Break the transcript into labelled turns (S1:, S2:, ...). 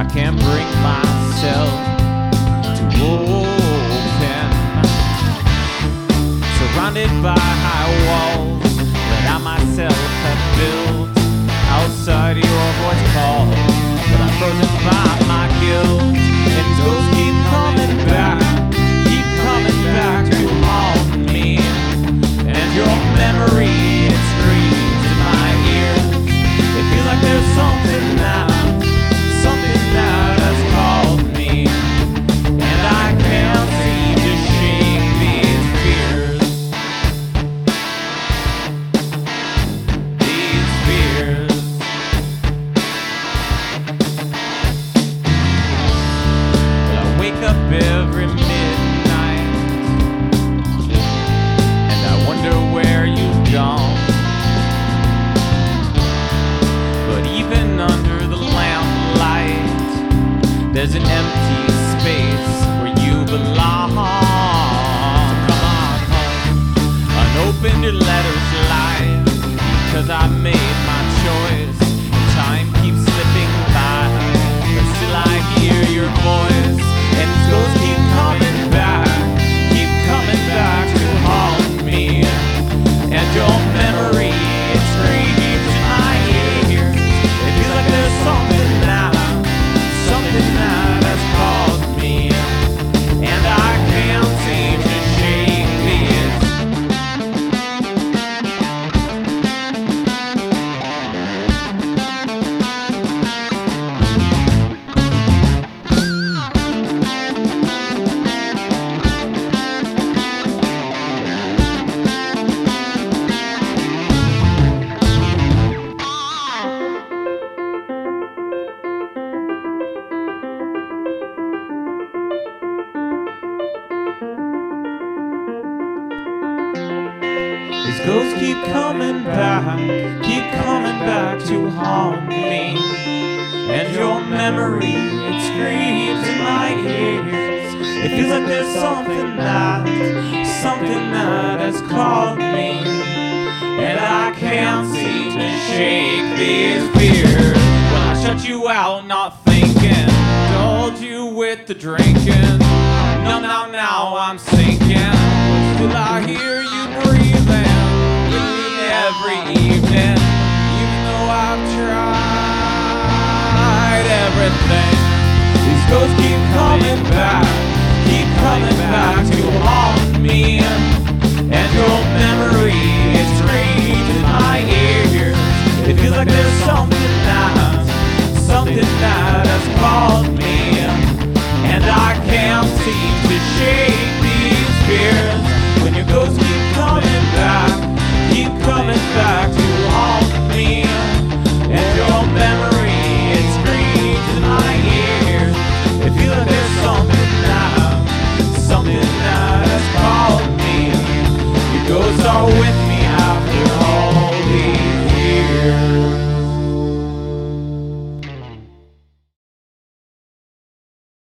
S1: can't bring myself to open. Surrounded by high walls that I myself have built. Outside your voice calls, but I'm frozen by my guilt. And ghosts keep coming back to haunt me. And your memory, it screams in my ears. It feels like there's something that has called me. And I can't seem to shake these fears. These fears. But I wake up every midnight and I wonder where you've gone. But even under the lamplight, there's an empty space where you belong. So come on home, unopened your letters lie, because I made my choice. And time keeps slipping by, but still I hear your voice. And ghosts keep coming back to haunt me. And your memory, it screams in my ears. It feels like there's something that has called me. And I can't seem to shake this. These ghosts keep coming back to haunt me. And your memory, it screams in my ears. It feels like there's something that has called me. And I can't seem to shake these fears. Well, I shut you out, not thinking, dulled you with the drinking. Now I'm sinking, but still I hear you breathing with me every evening. Even though I've tried everything, these ghosts keep coming back to haunt me. And your memory, it screams in my ears. It feels like there's something